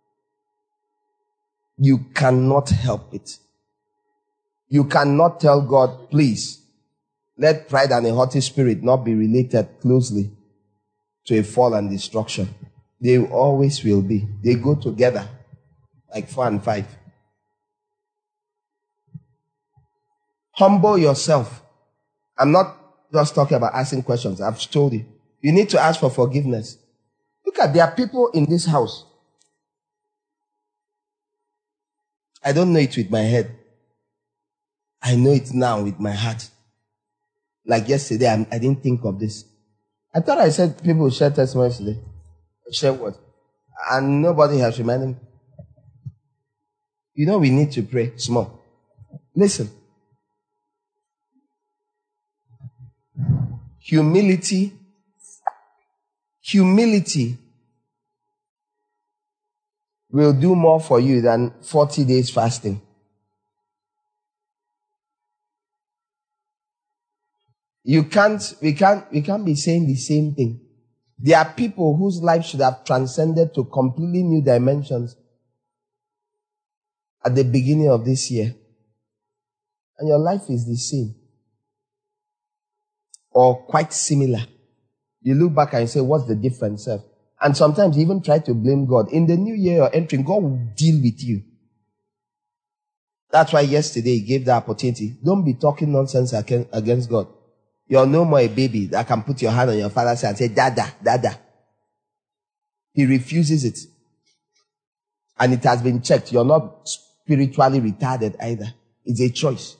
You cannot help it. You cannot tell God, please, let pride and a haughty spirit not be related closely to a fall and destruction. They always will be. They go together like 4 and 5. Humble yourself. I'm not just talking about asking questions. I've told you. You need to ask for forgiveness. Look at, there are people in this house. I don't know it with my head. I know it now with my heart. Like yesterday, I didn't think of this. I thought I said people share testimonies today. Share what? And nobody has reminded me. We need to pray small. Listen. Humility will do more for you than 40 days fasting. We can't be saying the same thing. There are people whose life should have transcended to completely new dimensions at the beginning of this year. And your life is the same. Or quite similar. You look back and say, what's the difference, sir? And sometimes you even try to blame God. In the new year you're entering, God will deal with you. That's why yesterday he gave the opportunity. Don't be talking nonsense against God. You're no more a baby that can put your hand on your father's head and say, Dada, Dada. He refuses it. And it has been checked. You're not spiritually retarded either. It's a choice.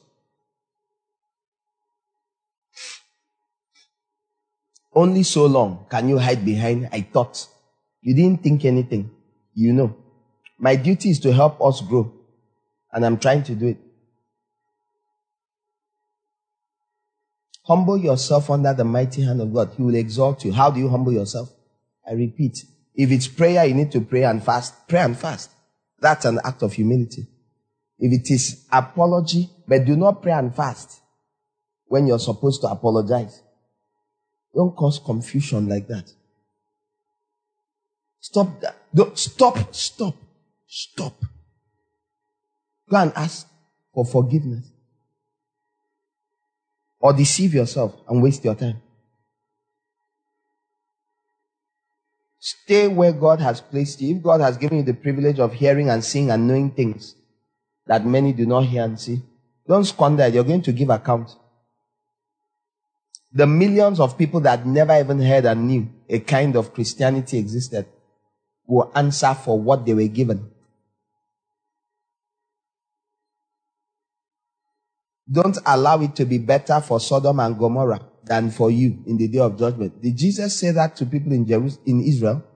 Only so long can you hide behind, I thought. You didn't think anything. You know. My duty is to help us grow. And I'm trying to do it. Humble yourself under the mighty hand of God. He will exalt you. How do you humble yourself? I repeat. If it's prayer, you need to pray and fast. Pray and fast. That's an act of humility. If it is apology, but do not pray and fast when you're supposed to apologize. Don't cause confusion like that. Stop that. Stop. Go and ask for forgiveness. Or deceive yourself and waste your time. Stay where God has placed you. If God has given you the privilege of hearing and seeing and knowing things that many do not hear and see, don't squander it. You're going to give account. The millions of people that never even heard and knew a kind of Christianity existed will answer for what they were given. Don't allow it to be better for Sodom and Gomorrah than for you in the day of judgment. Did Jesus say that to people in Israel?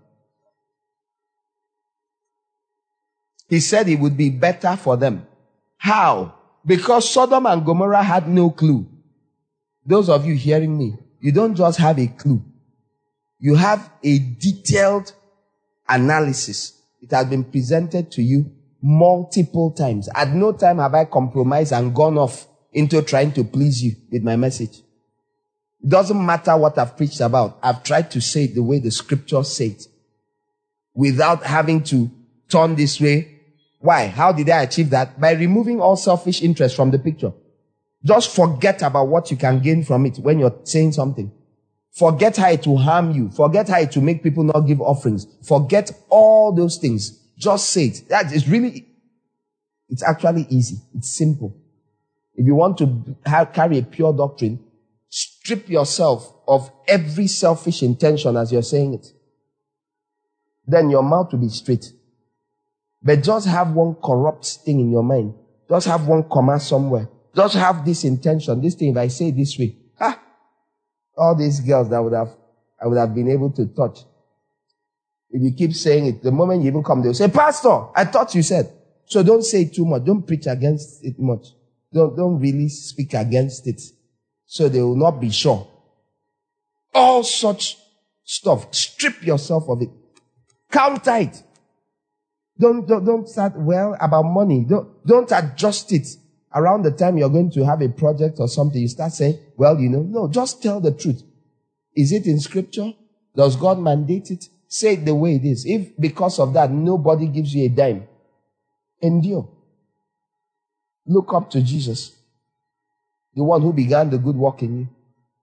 He said it would be better for them. How? Because Sodom and Gomorrah had no clue. Those of you hearing me, you don't just have a clue. You have a detailed analysis. It has been presented to you multiple times. At no time have I compromised and gone off into trying to please you with my message. It doesn't matter what I've preached about. I've tried to say it the way the scriptures say it, without having to turn this way. Why? How did I achieve that? By removing all selfish interest from the picture. Just forget about what you can gain from it when you're saying something. Forget how it will harm you. Forget how it will make people not give offerings. Forget all those things. Just say it. That is really, it's actually easy. It's simple. If you want to carry a pure doctrine, strip yourself of every selfish intention as you're saying it. Then your mouth will be straight. But just have one corrupt thing in your mind. Just have one comma somewhere. Just have this intention, this thing, if I say it this way. All these girls that I would have been able to touch. If you keep saying it, the moment you even come, they'll say, Pastor, I thought you said. So don't say it too much. Don't preach against it much. Don't really speak against it. So they will not be sure. All such stuff. Strip yourself of it. Counter it. Don't start, about money. Don't adjust it. Around the time you're going to have a project or something, you start saying, no, just tell the truth. Is it in scripture? Does God mandate it? Say it the way it is. If because of that, nobody gives you a dime, endure. Look up to Jesus, the one who began the good work in you.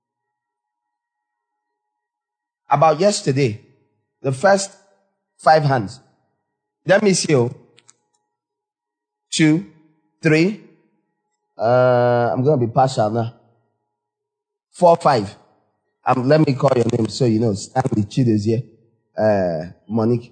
About yesterday, the first 5 hands. Let me see you. 2, 3. I'm going to be partial now. 4, 5. Let me call your name so you know. Stanley Chido is here. Monica.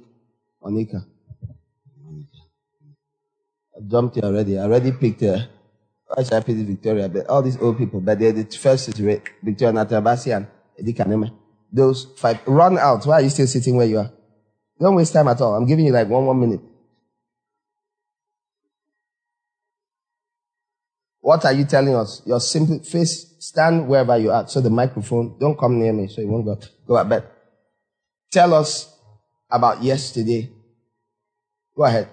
I jumped here already. I already picked her. Why should I pick Victoria? But all these old people. But the first is Victoria Natabasi and Eddie Kaneme. Those 5. Run out. Why are you still sitting where you are? Don't waste time at all. I'm giving you like one minute. What are you telling us? Your simple face, stand wherever you are. So the microphone, don't come near me so you won't go at bed. Tell us about yesterday. Go ahead.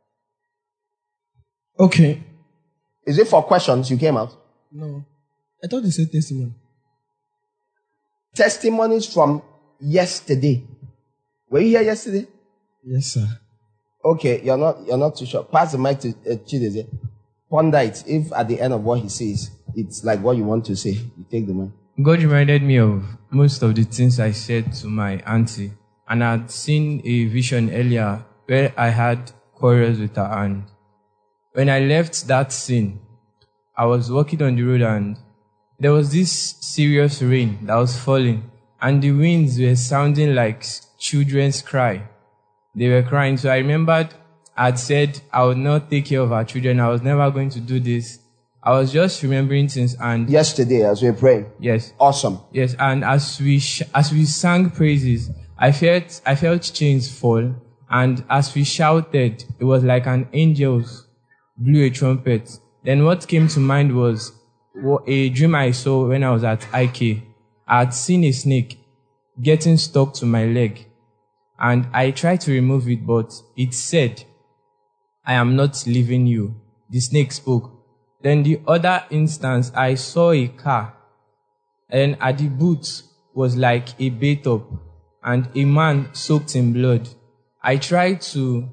Okay. Is it for questions you came out? No. I thought you said testimony. Testimonies from yesterday. Were you here yesterday? Yes, sir. Okay, you're not too sure. Pass the mic to Chidozie. Ponder it. If at the end of what he says, it's like what you want to say, you take the mic. God reminded me of most of the things I said to my auntie and I'd seen a vision earlier where I had quarrels with her. And when I left that scene, I was walking on the road and there was this serious rain that was falling, and the winds were sounding like children's cry. They were crying. So I remembered I'd said I would not take care of our children. I was never going to do this. I was just remembering things. And yesterday as we were praying. Yes. Awesome. Yes. And as we sang praises, I felt chains fall. And as we shouted, it was like an angel blew a trumpet. Then what came to mind was a dream I saw when I was at IK. I had seen a snake getting stuck to my leg. And I tried to remove it, but it said, "I am not leaving you." The snake spoke. Then the other instance, I saw a car, and at the boot was like a bait up, and a man soaked in blood. I tried to